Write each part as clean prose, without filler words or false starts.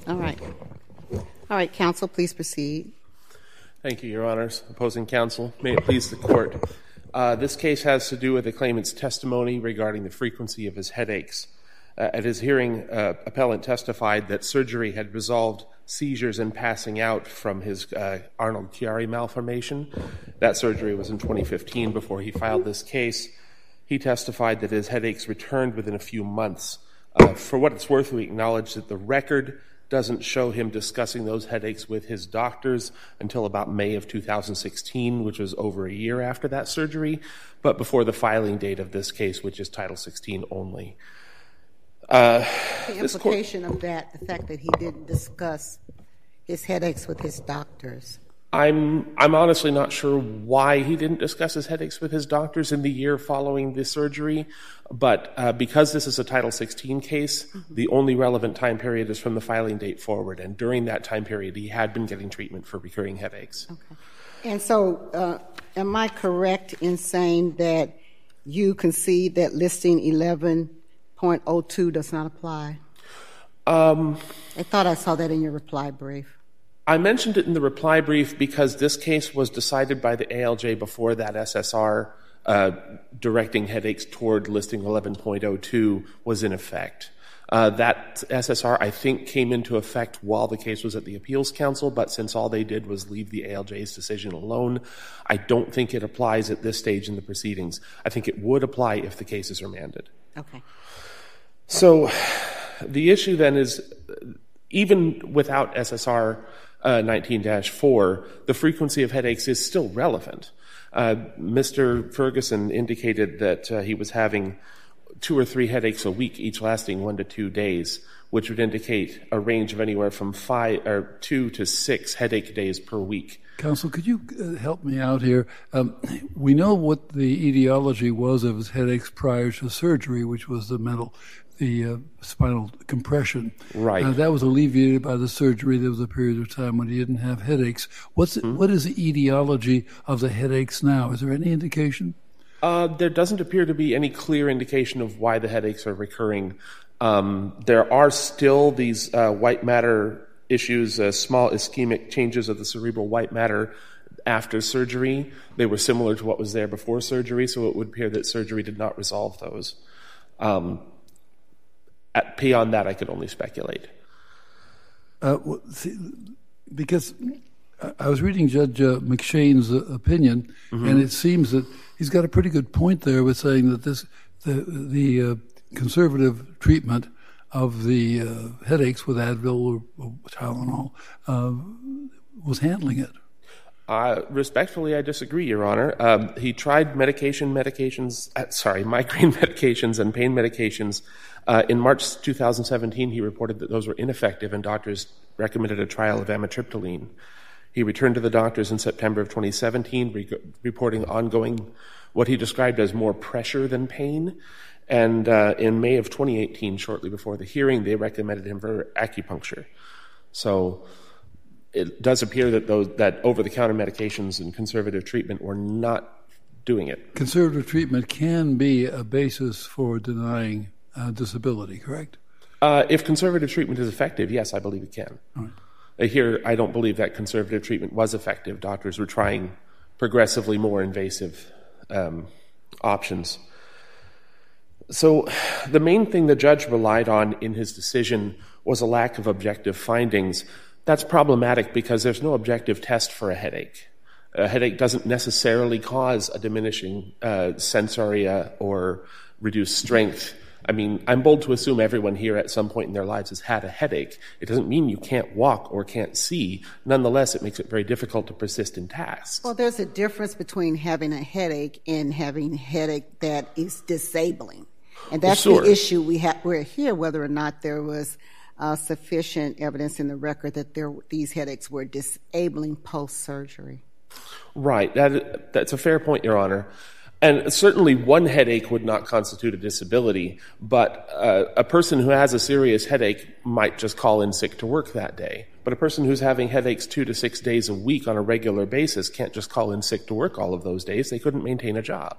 All right. All right, counsel, please proceed. Thank you, Your Honors. Opposing counsel, may it please the Court. This case has to do with the claimant's testimony regarding the frequency of his headaches. At his hearing, appellant testified that surgery had resolved seizures and passing out from his Arnold-Chiari malformation. That surgery was in 2015 before he filed this case. He testified that his headaches returned within a few months. For what it's worth, we acknowledge that the record doesn't show him discussing those headaches with his doctors until about May of 2016, which was over a year after that surgery, but before the filing date of this case, which is Title 16 only. The implication of that, the fact that he didn't discuss his headaches with his doctors. I'm honestly not sure why he didn't discuss his headaches with his doctors in the year following the surgery, but because this is a Title 16 case, the only relevant time period is from the filing date forward, and during that time period, he had been getting treatment for recurring headaches. Okay. And so, am I correct in saying that you concede that listing 11.02 does not apply? I thought I saw that in your reply brief. I mentioned it in the reply brief because this case was decided by the ALJ before that SSR directing headaches toward listing 11.02 was in effect. That SSR, I think, came into effect while the case was at the Appeals Council, but since all they did was leave the ALJ's decision alone, I don't think it applies at this stage in the proceedings. I think it would apply if the case is remanded. Okay. So the issue then is, even without SSR 19-4, the frequency of headaches is still relevant. Mr. Ferguson indicated that he was having 2 or 3 headaches a week, each lasting 1 to 2 days, which would indicate a range of anywhere from 2 to 6 headache days per week. Counsel, could you help me out here? We know what the etiology was of his headaches prior to surgery, which was the spinal compression. Right. That was alleviated by the surgery. There was a period of time when he didn't have headaches. What is the etiology of the headaches now? Is there any indication? There doesn't appear to be any clear indication of why the headaches are recurring. There are still these white matter issues, small ischemic changes of the cerebral white matter after surgery. They were similar to what was there before surgery, so it would appear that surgery did not resolve those. Beyond that, I could only speculate. Because I was reading Judge McShane's opinion, and it seems that he's got a pretty good point there with saying that the conservative treatment of the headaches with Advil or Tylenol was handling it. Respectfully, I disagree, Your Honor. He tried migraine medications and pain medications. In March 2017, he reported that those were ineffective, and doctors recommended a trial of amitriptyline. He returned to the doctors in September of 2017, reporting ongoing, what he described as more pressure than pain. And in May of 2018, shortly before the hearing, they recommended him for acupuncture. So it does appear that over-the-counter medications and conservative treatment were not doing it. Conservative treatment can be a basis for denying disability, correct? If conservative treatment is effective, yes, I believe it can. All right. Here, I don't believe that conservative treatment was effective. Doctors were trying progressively more invasive options. So the main thing the judge relied on in his decision was a lack of objective findings. That's problematic because there's no objective test for a headache. A headache doesn't necessarily cause a diminishing sensoria or reduced strength. I mean, I'm bold to assume everyone here at some point in their lives has had a headache. It doesn't mean you can't walk or can't see. Nonetheless, it makes it very difficult to persist in tasks. Well, there's a difference between having a headache and having a headache that is disabling. And that's the issue we're here, whether or not there was sufficient evidence in the record that these headaches were disabling post-surgery. Right. That's a fair point, Your Honor. And certainly one headache would not constitute a disability, but a person who has a serious headache might just call in sick to work that day. But a person who's having headaches 2 to 6 days a week on a regular basis can't just call in sick to work all of those days. They couldn't maintain a job.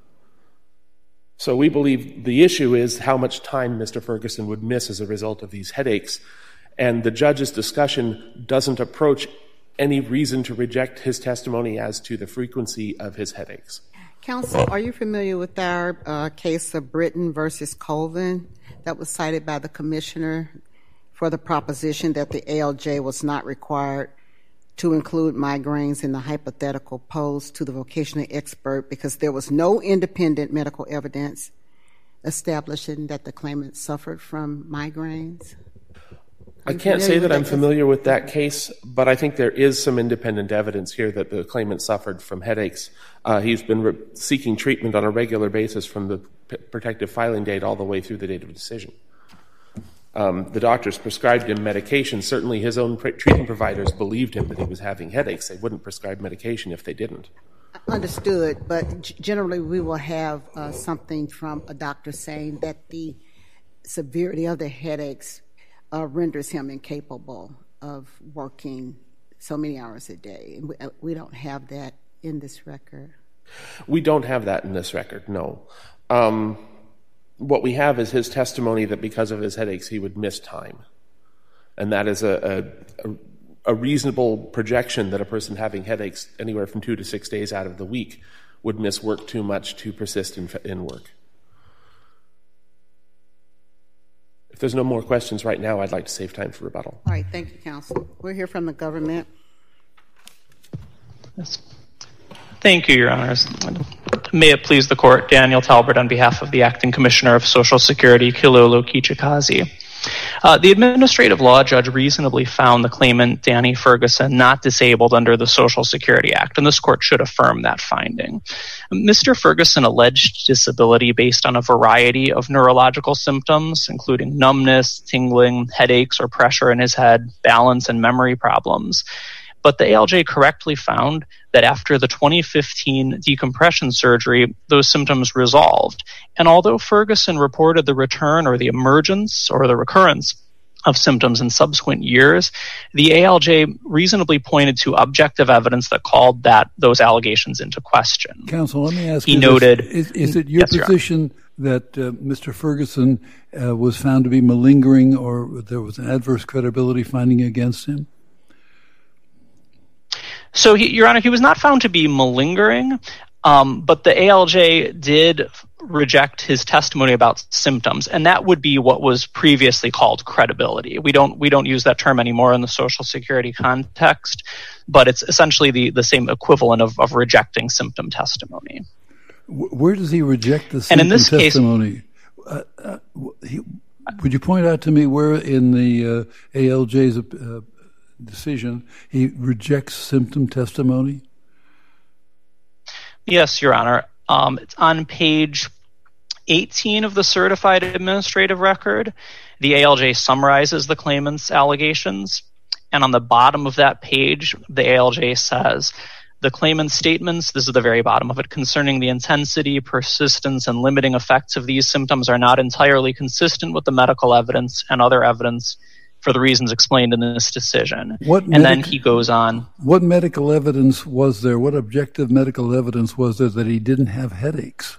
So we believe the issue is how much time Mr. Ferguson would miss as a result of these headaches. And the judge's discussion doesn't approach any reason to reject his testimony as to the frequency of his headaches. Counsel, are you familiar with our case of Britton versus Colvin that was cited by the commissioner for the proposition that the ALJ was not required to include migraines in the hypothetical posed to the vocational expert because there was no independent medical evidence establishing that the claimant suffered from migraines? I can't say that I'm familiar with that case, but I think there is some independent evidence here that the claimant suffered from headaches. He's been seeking treatment on a regular basis from the protective filing date all the way through the date of decision. The doctors prescribed him medication. Certainly his own treatment providers believed him that he was having headaches. They wouldn't prescribe medication if they didn't. Understood, but generally we will have something from a doctor saying that the severity of the headaches renders him incapable of working so many hours a day. We don't have that in this record. We don't have that in this record, no. What we have is his testimony that because of his headaches he would miss time. And that is a reasonable projection that a person having headaches anywhere from 2 to 6 days out of the week would miss work too much to persist in work. If there's no more questions right now, I'd like to save time for rebuttal. All right, thank you, counsel. We'll hear from the government. Yes. Thank you, Your Honors. May it please the Court, Daniel Talbert on behalf of the Acting Commissioner of Social Security, Kilolo Kijakazi. The administrative law judge reasonably found the claimant, Danny Ferguson, not disabled under the Social Security Act, and this court should affirm that finding. Mr. Ferguson alleged disability based on a variety of neurological symptoms, including numbness, tingling, headaches or pressure in his head, balance and memory problems. But the ALJ correctly found that after the 2015 decompression surgery, those symptoms resolved. And although Ferguson reported the return or the emergence or the recurrence of symptoms in subsequent years, the ALJ reasonably pointed to objective evidence that called those allegations into question. Counsel, let me ask you. He noted, is it your position that Mr. Ferguson was found to be malingering or there was an adverse credibility finding against him? So, Your Honor, he was not found to be malingering, but the ALJ did reject his testimony about symptoms, and that would be what was previously called credibility. We don't use that term anymore in the Social Security context, but it's essentially the same equivalent of rejecting symptom testimony. Where does he reject the symptom testimony? Would you point out to me where in the ALJ's decision he rejects symptom testimony? Yes, Your Honor. It's on page 18 of the certified administrative record. The ALJ summarizes the claimant's allegations, and on the bottom of that page, the ALJ says, the claimant's statements, this is the very bottom of it, concerning the intensity, persistence, and limiting effects of these symptoms are not entirely consistent with the medical evidence and other evidence for the reasons explained in this decision. Then he goes on. What medical evidence was there? What objective medical evidence was there that he didn't have headaches?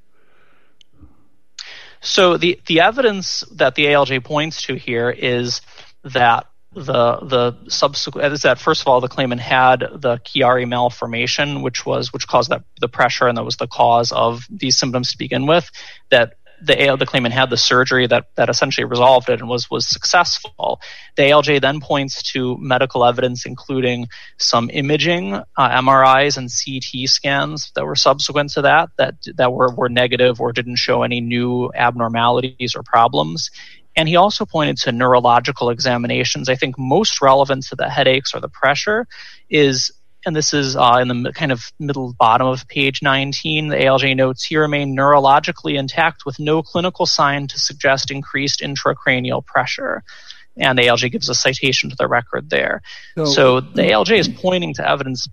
So the evidence that the ALJ points to here is that the subsequent is that first of all the claimant had the Chiari malformation, which caused the pressure, and that was the cause of these symptoms to begin with. That the claimant had the surgery that essentially resolved it and was successful. The ALJ then points to medical evidence, including some imaging, MRIs and CT scans that were subsequent to that were negative or didn't show any new abnormalities or problems. And he also pointed to neurological examinations. I think most relevant to the headaches or the pressure is, and this is in the kind of middle bottom of page 19, the ALJ notes, he remained neurologically intact with no clinical sign to suggest increased intracranial pressure. And the ALJ gives a citation to the record there. So the ALJ is pointing to evidence.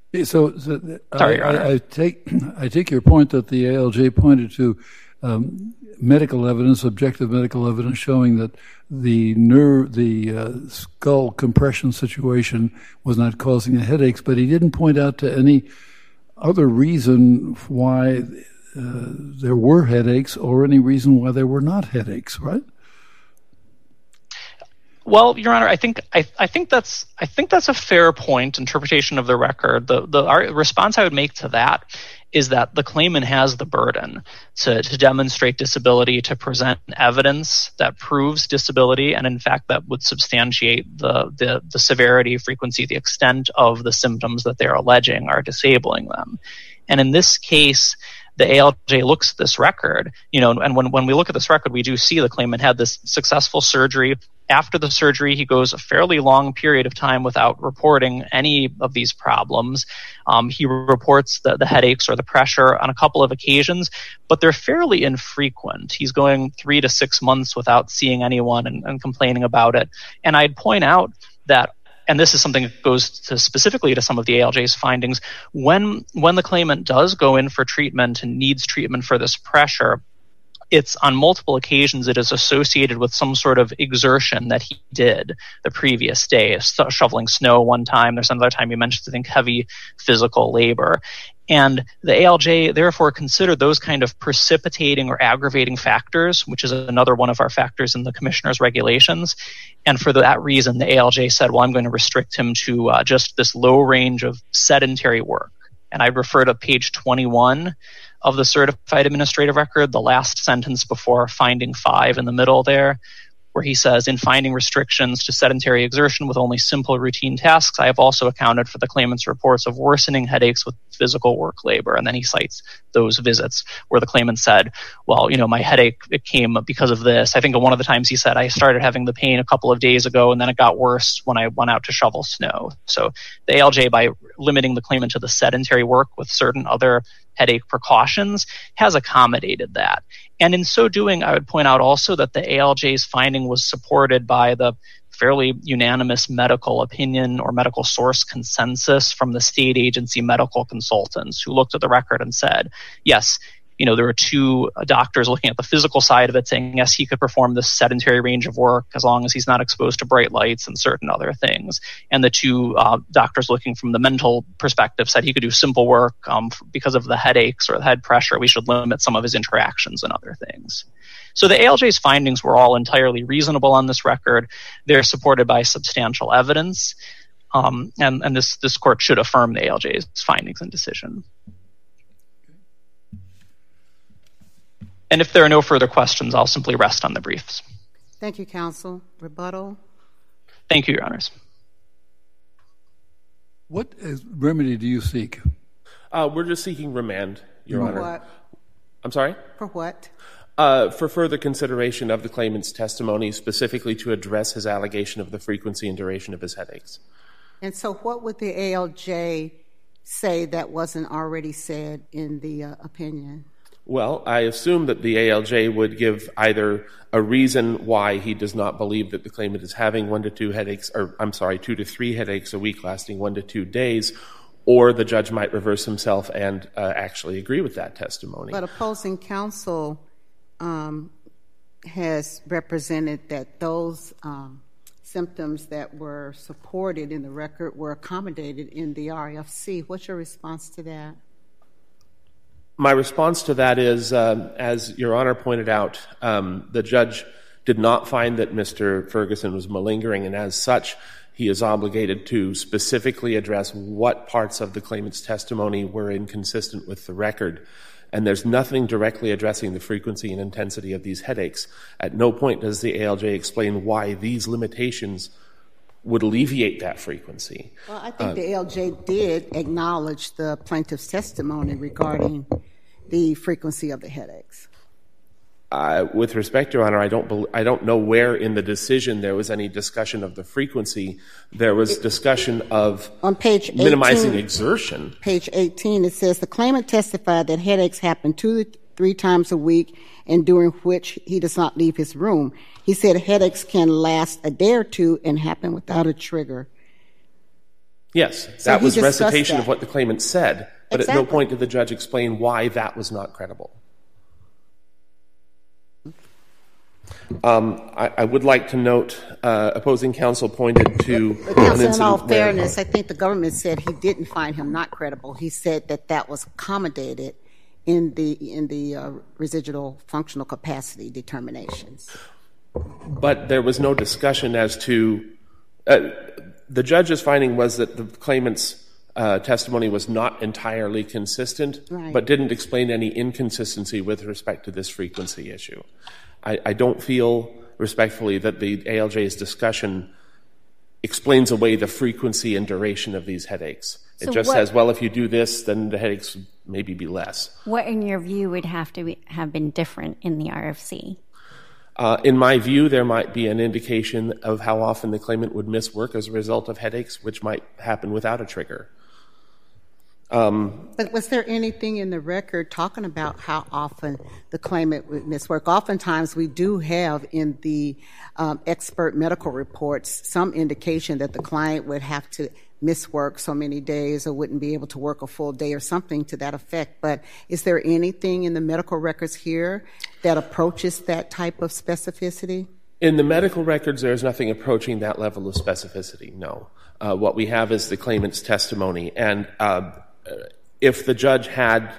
I take your point that the ALJ pointed to medical evidence, objective medical evidence, showing that the skull compression situation was not causing the headaches, but he didn't point out to any other reason why there were headaches or any reason why there were not headaches, right? Well, Your Honor, I think that's a fair point, interpretation of the record. The response I would make to that is that the claimant has the burden to demonstrate disability, to present evidence that proves disability, and in fact that would substantiate the severity, frequency, the extent of the symptoms that they're alleging are disabling them. And in this case, the ALJ looks at this record, and when we look at this record, we do see the claimant had this successful surgery. After the surgery, he goes a fairly long period of time without reporting any of these problems. He reports the headaches or the pressure on a couple of occasions, but they're fairly infrequent. He's going 3 to 6 months without seeing anyone and complaining about it. And I'd point out that, and this is something that goes specifically to some of the ALJ's findings, when the claimant does go in for treatment and needs treatment for this pressure, it's on multiple occasions it is associated with some sort of exertion that he did the previous day, shoveling snow one time. There's another time he mentioned, I think, heavy physical labor. And the ALJ therefore considered those kind of precipitating or aggravating factors, which is another one of our factors in the commissioner's regulations. And for that reason, the ALJ said, well, I'm going to restrict him to just this low range of sedentary work. And I refer to page 21 of the certified administrative record, the last sentence before finding 5 in the middle there, where he says, in finding restrictions to sedentary exertion with only simple routine tasks, I have also accounted for the claimant's reports of worsening headaches with physical work labor. And then he cites those visits where the claimant said, well, my headache, it came because of this. I think one of the times he said, I started having the pain a couple of days ago, and then it got worse when I went out to shovel snow. So the ALJ, by limiting the claimant to the sedentary work with certain other headache precautions, has accommodated that. And in so doing, I would point out also that the ALJ's finding was supported by the fairly unanimous medical opinion or medical source consensus from the state agency medical consultants who looked at the record and said, yes, there were 2 doctors looking at the physical side of it saying, yes, he could perform this sedentary range of work as long as he's not exposed to bright lights and certain other things. And the 2 doctors looking from the mental perspective said he could do simple work because of the headaches or the head pressure. We should limit some of his interactions and other things. So the ALJ's findings were all entirely reasonable on this record. They're supported by substantial evidence. And this court should affirm the ALJ's findings and decision. And if there are no further questions, I'll simply rest on the briefs. Thank you, counsel. Rebuttal. Thank you, Your Honors. What remedy do you seek? We're just seeking remand, Your Honor. For what? I'm sorry? For what? For further consideration of the claimant's testimony, specifically to address his allegation of the frequency and duration of his headaches. And so what would the ALJ say that wasn't already said in the opinion? Well, I assume that the ALJ would give either a reason why he does not believe that the claimant is having 1 to 2 headaches, 2 to 3 headaches a week lasting 1 to 2 days, or the judge might reverse himself and actually agree with that testimony. But opposing counsel has represented that those symptoms that were supported in the record were accommodated in the RFC. What's your response to that? My response to that is, as Your Honor pointed out, the judge did not find that Mr. Ferguson was malingering, and as such, he is obligated to specifically address what parts of the claimant's testimony were inconsistent with the record. And there's nothing directly addressing the frequency and intensity of these headaches. At no point does the ALJ explain why these limitations would alleviate that frequency. Well, I think the ALJ did acknowledge the plaintiff's testimony regarding the frequency of the headaches. With respect, Your Honor, I don't know where in the decision there was any discussion of the frequency. There was discussion of on page 18, minimizing exertion. Page 18, it says, the claimant testified that headaches happen 2 to 3 times a week and during which he does not leave his room. He said headaches can last a day or 2 and happen without a trigger. Yes, that was recitation of what the claimant said, but exactly. At no point did the judge explain why that was not credible. I would like to note, opposing counsel pointed to an incident. In all fairness, I think the government said he didn't find him not credible. He said that was accommodated in the residual functional capacity determinations. But there was no discussion as to the judge's finding was that the claimant's testimony was not entirely consistent, right, but didn't explain any inconsistency with respect to this frequency issue. I don't feel, respectfully, that the ALJ's discussion explains away the frequency and duration of these headaches. It just says, well, if you do this, then the headaches maybe be less. What, in your view, would have to have been different in the RFC? In my view, there might be an indication of how often the claimant would miss work as a result of headaches, which might happen without a trigger. But was there anything in the record talking about how often the claimant would miss work? Oftentimes we do have in the expert medical reports some indication that the client would have to miss work so many days or wouldn't be able to work a full day or something to that effect. But is there anything in the medical records here that approaches that type of specificity? In the medical records, there's nothing approaching that level of specificity, no. What we have is the claimant's testimony. And if the judge had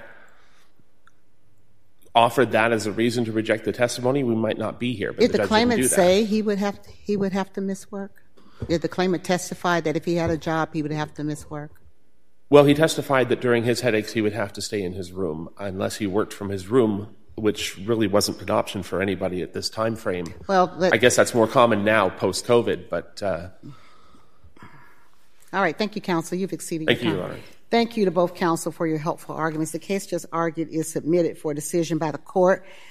offered that as a reason to reject the testimony, we might not be here. But did the claimant say he would have to miss work? Did the claimant testify that if he had a job, he would have to miss work? Well, he testified that during his headaches, he would have to stay in his room unless he worked from his room, which really wasn't an option for anybody at this time frame. Well, I guess that's more common now post-COVID, but... All right. Thank you, counsel. You've exceeded your time. Thank you, Your Honor. Thank you to both counsel for your helpful arguments. The case just argued is submitted for decision by the court.